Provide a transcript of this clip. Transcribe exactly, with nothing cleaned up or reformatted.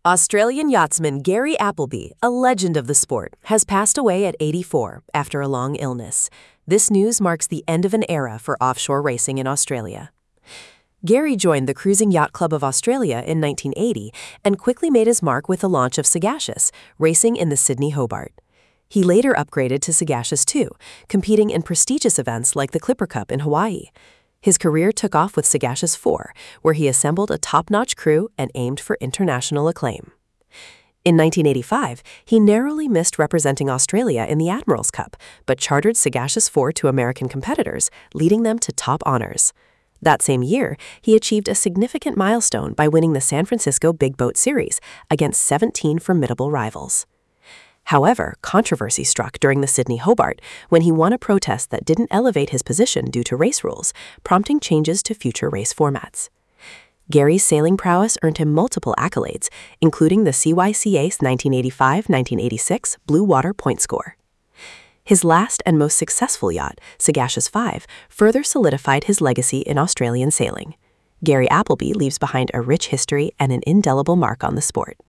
Australian yachtsman Gary Appleby, a legend of the sport, has passed away at eighty-four after a long illness. This news marks the end of an era for offshore racing in Australia. Gary joined the Cruising Yacht Club of Australia in nineteen eighty and quickly made his mark with the launch of Sagacious, racing in the Sydney Hobart. He later upgraded to Sagacious two, competing in prestigious events like the Clipper Cup in Hawaii. His career took off with Sagacious four, where he assembled a top-notch crew and aimed for international acclaim. In nineteen eighty-five, he narrowly missed representing Australia in the Admiral's Cup, but chartered Sagacious four to American competitors, leading them to top honors. That same year, he achieved a significant milestone by winning the San Francisco Big Boat Series against seventeen formidable rivals. However, controversy struck during the Sydney Hobart when he won a protest that didn't elevate his position due to race rules, prompting changes to future race formats. Gary's sailing prowess earned him multiple accolades, including the C Y C A's nineteen eighty-five nineteen eighty-six Blue Water Point Score. His last and most successful yacht, Sagacious five, further solidified his legacy in Australian sailing. Gary Appleby leaves behind a rich history and an indelible mark on the sport.